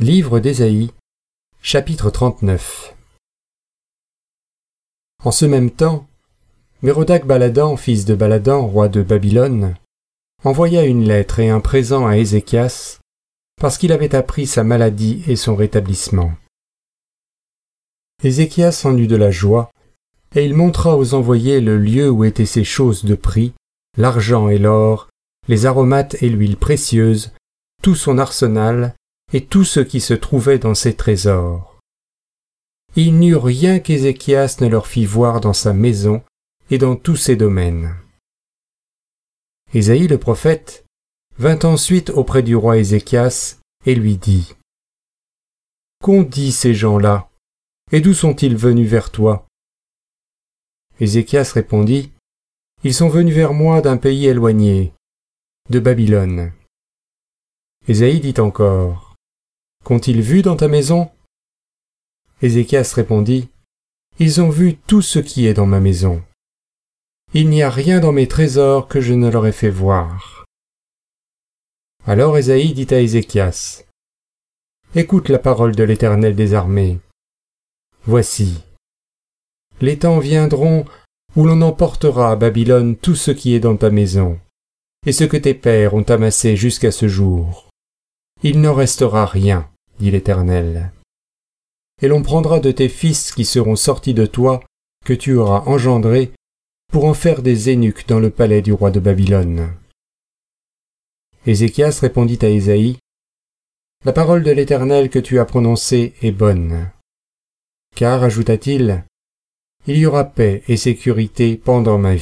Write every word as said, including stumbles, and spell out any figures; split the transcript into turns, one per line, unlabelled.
Livre d'Ésaïe, chapitre trente-neuf. En ce même temps, Mérodach-Baladan, fils de Baladan, roi de Babylone, envoya une lettre et un présent à Ézéchias, parce qu'il avait appris sa maladie et son rétablissement. Ézéchias en eut de la joie, et il montra aux envoyés le lieu où étaient ces choses de prix, l'argent et l'or, les aromates et l'huile précieuse, tout son arsenal, et tout ce qui se trouvait dans ses trésors. Il n'y eut rien qu'Ézéchias ne leur fit voir dans sa maison et dans tous ses domaines. Ésaïe le prophète vint ensuite auprès du roi Ézéchias et lui dit : « Qu'ont dit ces gens-là, et d'où sont-ils venus vers toi ?» Ézéchias répondit : « Ils sont venus vers moi d'un pays éloigné, de Babylone. » Ésaïe dit encore : « Qu'ont-ils vu dans ta maison ?» Ézéchias répondit : « Ils ont vu tout ce qui est dans ma maison. Il n'y a rien dans mes trésors que je ne leur ai fait voir. » Alors Ésaïe dit à Ézéchias : « Écoute la parole de l'Éternel des armées. Voici, les temps viendront où l'on emportera à Babylone tout ce qui est dans ta maison, et ce que tes pères ont amassé jusqu'à ce jour. Il n'en restera rien, dit l'Éternel. Et l'on prendra de tes fils qui seront sortis de toi, que tu auras engendrés, pour en faire des eunuques dans le palais du roi de Babylone. » Ézéchias répondit à Ésaïe : « La parole de l'Éternel que tu as prononcée est bonne. Car, ajouta-t-il, il y aura paix et sécurité pendant ma vie. »